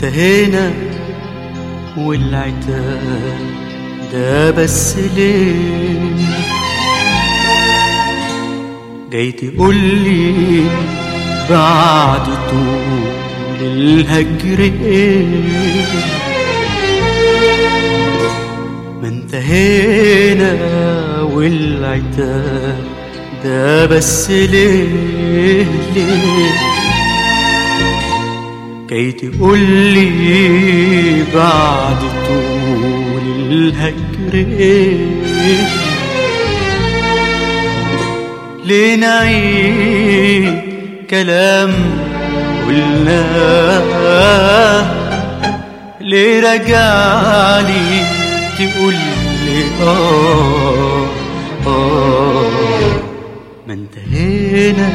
انتهينا والعتاب ده بس ليه؟ جاي تقولي بعد طول الهجر ايه؟ ما انتهينا والعتاب ده بس ليه؟ جاي تقولي بعد طول الهجر ايه؟ ليه نعيد كلام قلناه؟ ليه رجعلي تقولي ما انتهينا؟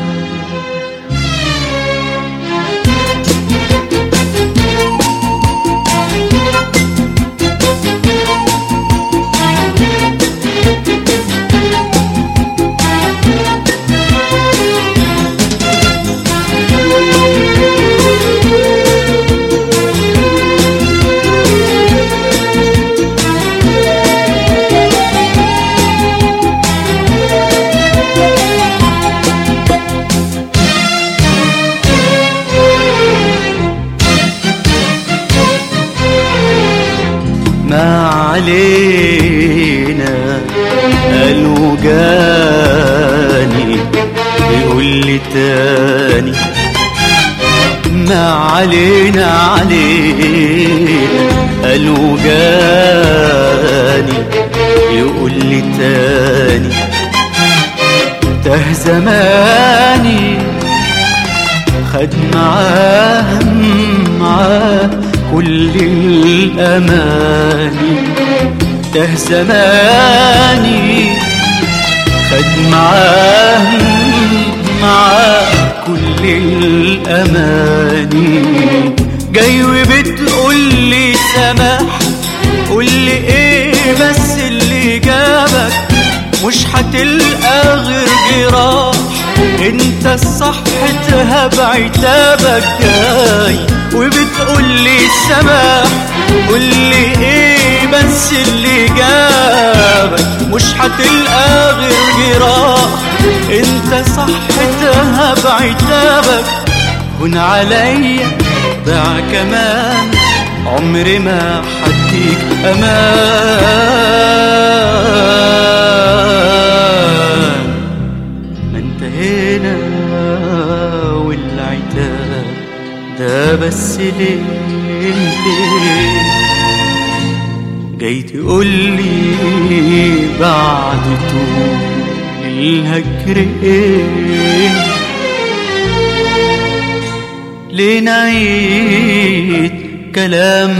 ما علينا قالوا جاني يقول لي تاني، ما علينا قالوا جاني يقول لي تاني. تاه زماني خد معاه كل الأماني، تاه زماني خد معاه كل الأماني. جاي وبتقولي سماح، قولي ايه بس اللي جابك؟ مش هتلقى غير جراح، انت الصح تهب عتابك. جاي وبتقولي سماح، قولي ايه بس اللي جابك؟ مش هتلقى غير جراح، انت صح تهب عتابك. هون عليا ضاع كمان، عمري ما حديك امان. ما انتهينا والعتاب ده بس ليه؟ جاي تقولي بعد طول الهجر ايه؟ ليه نعيد كلام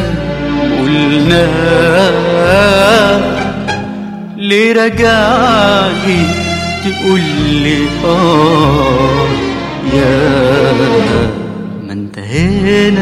قلناه؟ ليه رجعلي تقولي يا ما انتهينا؟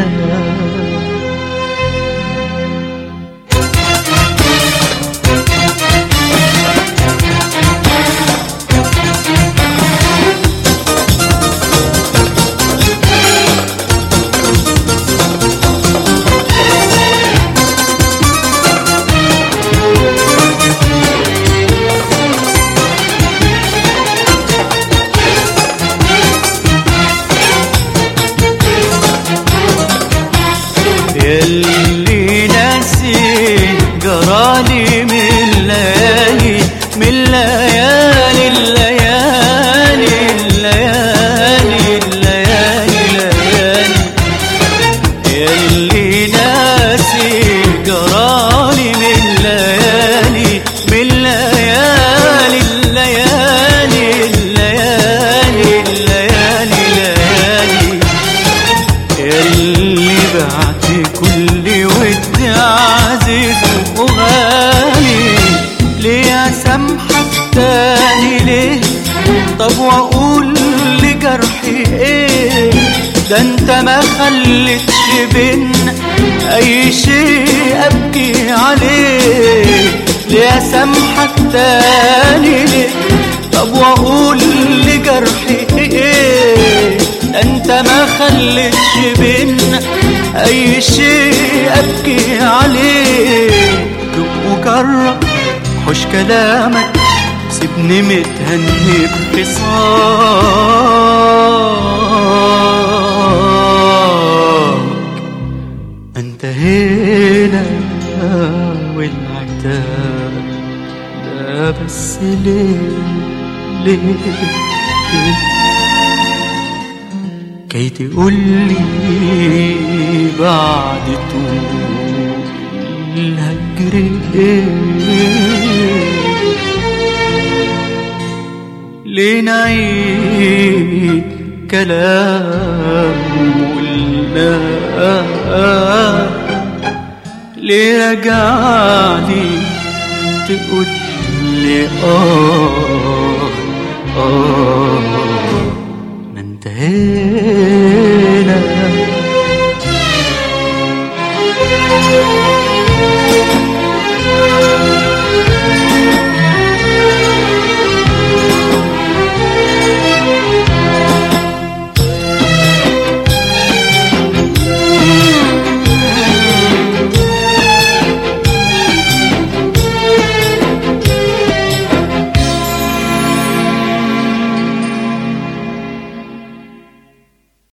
ياللي ناسي جرالي من الليالي، من الليالي الليالي الليالي الليالي، ياللي ناسي جرالي من الليالي، من الليالي الليالي الليالي الليالي، ياللي بعت كل ود عزيز وغالي. ليه اسامحك تاني ليه؟ طب واقول لجرحي ايه؟ ده انت ما خلتش بينا اي شيء ابكي عليه. ليه اسامحك تاني ليه؟ طب واقول لجرحي ايه؟ ده انت ما خلتش بينا أي شيء أبكي عليه. دوق وجرب حوش كلامك، سيبني متهني بخصامك. انتهينا والعتاب ده بس ليه كي تقولي بعد طول الهجر ليه نعيد كلام ولا ليه رجعني تقولي ما انتهيت